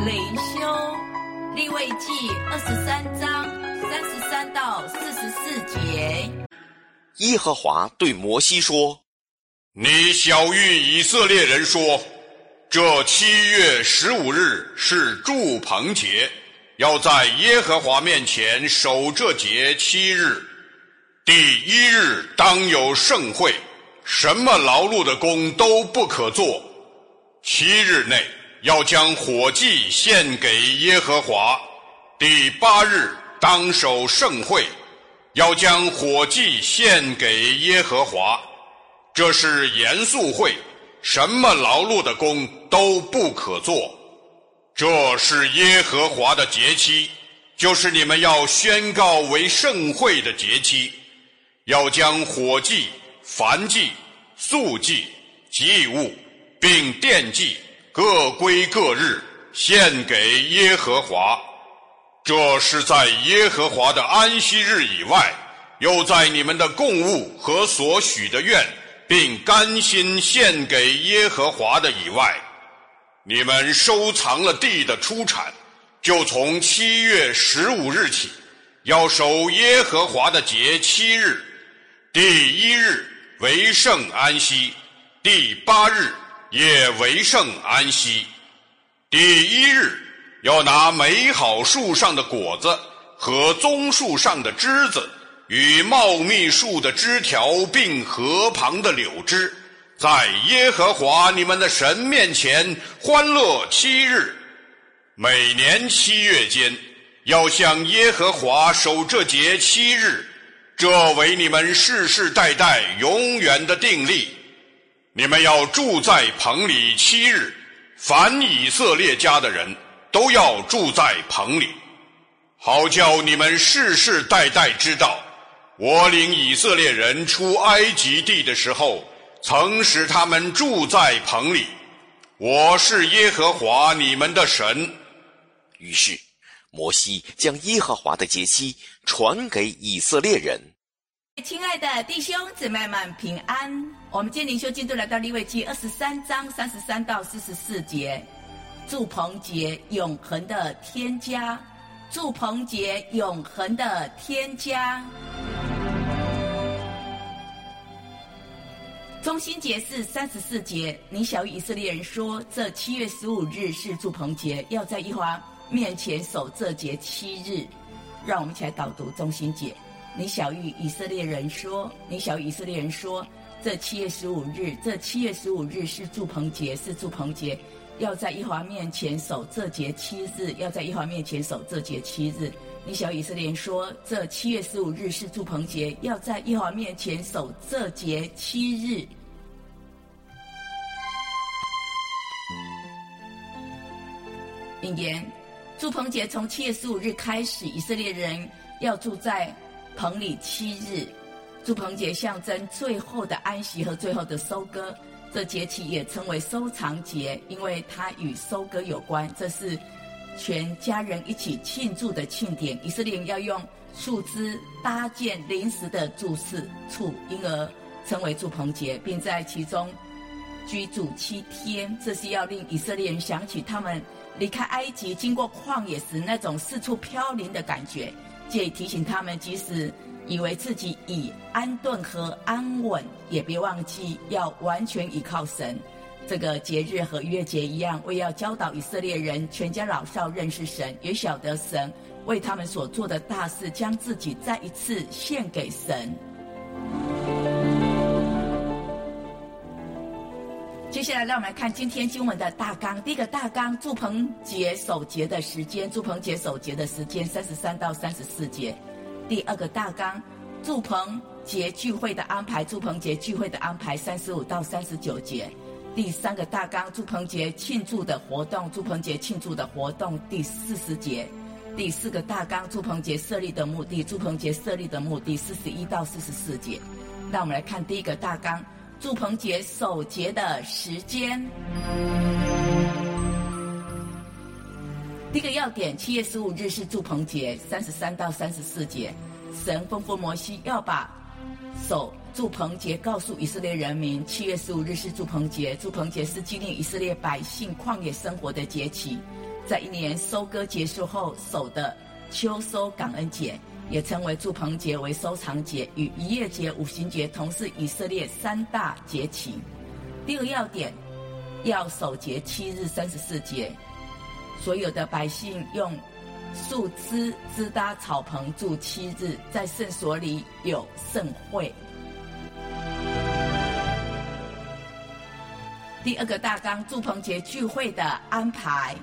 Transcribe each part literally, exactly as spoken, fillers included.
灵修利未记二十三章三十三到四十四节。 耶和华对摩西说： 你晓谕以色列人说，这七月十五日是住棚节，要在耶和华面前守这节七日。第一日当有盛会，什么劳碌的工都不可做。七日内要将火祭献给耶和华。第八日当守盛会，要将火祭献给耶和华。这是严肃会，什么劳碌的工都不可做。这是耶和华的节期，就是你们要宣告为盛会的节期。要将火祭、燔祭、素祭、祭物并奠祭各归各日，献给耶和华。这是在耶和华的安息日以外，又在你们的供物和所许的愿并甘心献给耶和华的以外。你们收藏了地的出产，就从七月十五日起，要守耶和华的节七日。第一日为圣安息，第八日也为圣安息。第一日要拿美好树上的果子和棕树上的枝子，与茂密树的枝条并河旁的柳枝，在耶和华你们的神面前欢乐七日。每年七月间，要向耶和华守这节七日，这为你们世世代代永远的定例。你们要住在棚里七日，凡以色列家的人都要住在棚里，好叫你们世世代代知道，我领以色列人出埃及地的时候，曾使他们住在棚里。我是耶和华你们的神。 于是摩西将耶和华的节期传给以色列人。 亲爱的弟兄姊妹们平安，我们今天灵修进度来到利未记二十三章三十三到四十四节。住棚节，永恒的添加。住棚节，永恒的添加。中心节是三十四节，你晓谕以色列人说，这七月十五日是住棚节，要在耶和华面前守这节七日。让我们一起来导读中心节。你晓谕以色列人说，你晓谕以色列人说，这七月十五日，这七月十五日是住棚节，是住棚节，要在耶和华面前守这节七日，要在耶和华面前守这节七日。你晓谕以色列人说，这七月十五日是住棚节，要在耶和华面前守这节七日。引言：住棚节从七月十五日开始，以色列人要住在棚里七日。住棚节象征最后的安息和最后的收割，这节期也称为收藏节，因为它与收割有关。这是全家人一起庆祝的庆典。以色列人要用树枝搭建临时的住室处，因而称为住棚节，并在其中居住七天。这是要令以色列人想起他们离开埃及经过旷野时那种四处飘零的感觉，借以提醒他们，即使以为自己已安顿和安稳，也别忘记要完全依靠神。这个节日和逾越节一样，为要教导以色列人全家老少认识神，也晓得神为他们所做的大事，将自己再一次献给神。接下来让我们来看今天经文的大纲。第一个大纲，住棚节守节的时间，住棚节守节的时间三十三到三十四节。第二个大纲，住棚节聚会的安排，住棚节聚会的安排三十五到三十九节。第三个大纲，住棚节庆祝的活动，住棚节庆祝的活动第四十节。第四个大纲，住棚节设立的目的，住棚节设立的目的四十一到四十四节。让我们来看第一个大纲，住棚节守节的时间。第一个要点，七月十五日是住棚节，三十三到三十四节。神吩咐摩西要把守住棚节告诉以色列人民。七月十五日是住棚节，住棚节是纪念以色列百姓旷野生活的节期。 在一年收割结束后守的秋收感恩节，也称为住棚节为收藏节，与逾越节、五旬节同是以色列三大节期。第二个要点，要守节七日三十四节，所有的百姓用树枝支搭草棚住七日，在圣所里有盛会。第二个大纲，住棚节聚会的安排。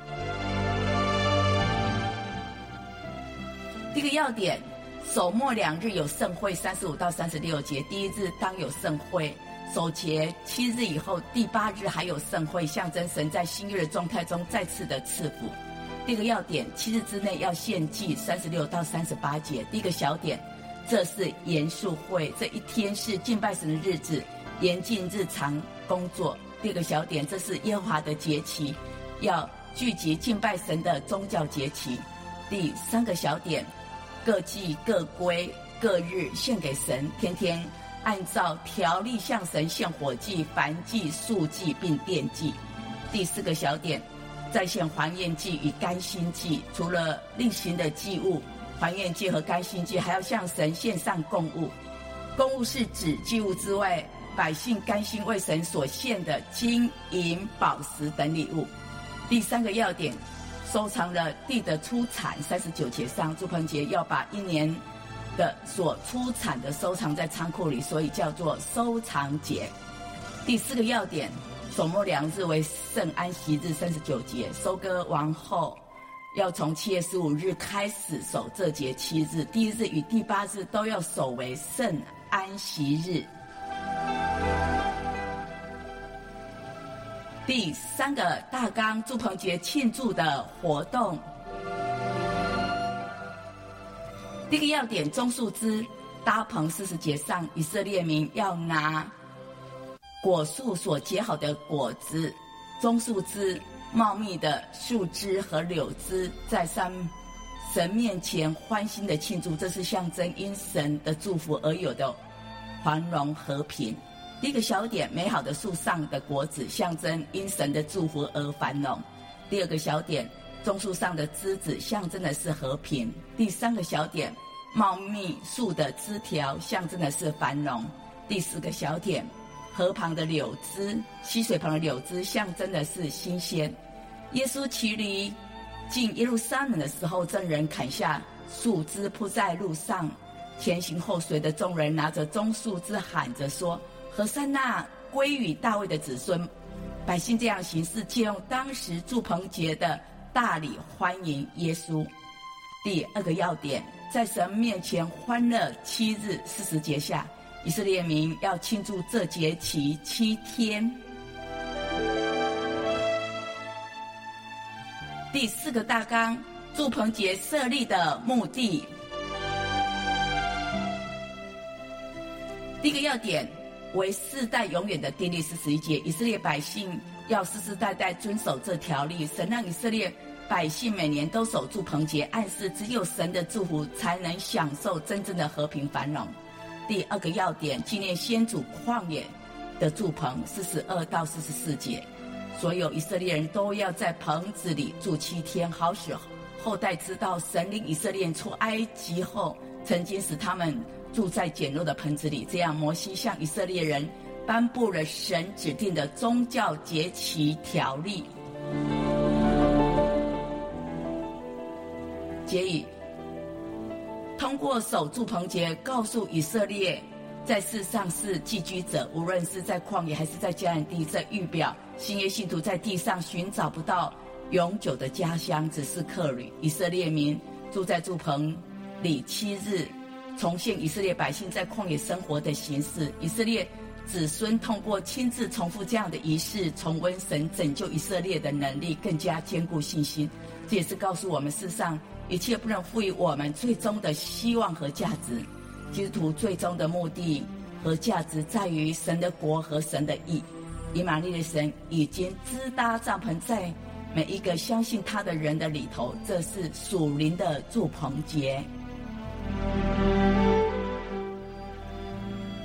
第一个要点，首末两日有盛会，三十五到三十六节。第一日当有盛会，守节七日以后，第八日还有盛会，象征神在新约的状态中再次的赐福。第一个要点，七日之内要献祭，三十六到三十八节。第一个小点，这是严肃会，这一天是敬拜神的日子，严禁日常工作。第二个小点，这是耶和华的节期，要聚集敬拜神的宗教节期。第三个小点，各祭各归各日献给神，天天按照条例向神献火祭、燔祭、素祭并奠祭。第四个小点，再献还愿祭与甘心祭，除了例行的祭物，还愿祭和甘心祭还要向神献上供物。供物是指祭物之外，百姓甘心为神所献的金银宝石等礼物。第三个要点，收藏了地的出产，三十九节上，住棚节要把一年的所出产的收藏在仓库里，所以叫做收藏节。第四个要点，首末两日为圣安息日，三十九节，收割完后要从七月十五日开始守这节七日，第一日与第八日都要守为圣安息日。第三个大纲，住棚节庆祝的活动。第一个要点，棕树枝搭棚四十节上，以色列民要拿果树所结好的果子、棕树枝、茂密的树枝和柳枝，在上神面前欢欣的庆祝，这是象征因神的祝福而有的繁荣和平。第一个小点，美好的树上的果子，象征因神的祝福而繁荣。第二个小点，棕树上的枝子，象征的是和平。第三个小点，茂密树的枝条，象征的是繁荣。第四个小点，河旁的柳枝，溪水旁的柳枝，象征的是新鲜。耶稣骑驴进耶路撒冷的时候，众人砍下树枝铺在路上，前行后随的众人拿着棕树枝喊着说，和散那归于大卫的子孙。百姓这样行事，借用当时住棚节的大礼欢迎耶稣。第二个要点，在神面前欢乐七日，四十节下，以色列民要庆祝这节期七天。第四个大纲，住棚节设立的目的。第一个要点，为世代永远的定律，是十一节，以色列百姓要世世代代遵守这条例。神让以色列百姓每年都守住棚节，暗示只有神的祝福才能享受真正的和平繁荣。第二个要点，纪念先祖旷野的住棚，四十二到四十四节，所有以色列人都要在棚子里住七天，好使后代知道神领以色列人出埃及后，曾经使他们住在简陋的棚子里。这样摩西向以色列人颁布了神指定的宗教节期条例。结语，通过守住棚节告诉以色列在世上是寄居者，无论是在旷野还是在迦南地，这预表新约信徒在地上寻找不到永久的家乡，只是客旅。以色列民住在住棚里七日，重现以色列百姓在旷野生活的形式。以色列子孙通过亲自重复这样的仪式，重温神拯救以色列的能力，更加坚固信心。这也是告诉我们，世上一切不能赋予我们最终的希望和价值。基督徒最终的目的和价值在于神的国和神的义。以马内利的神已经支搭帐篷在每一个相信他的人的里头，这是属灵的住棚节。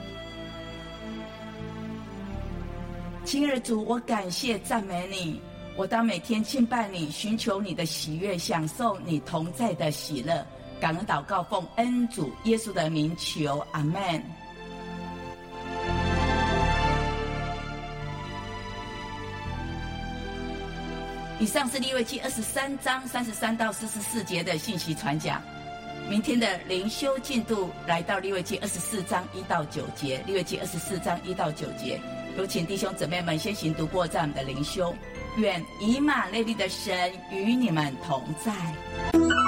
亲爱的主，我感谢赞美你， 我当每天敬拜你，寻求你的喜悦，享受你同在的喜乐。感恩祷告，奉恩主耶稣的名求，阿们。以上是利未记二十三章三十三到四十四节的信息传讲。明天的灵修进度来到利未记二十四章一到九节，利未记二十四章一到九节，有请弟兄姊妹们先行读过这样的灵修。愿以马内利的神与你们同在。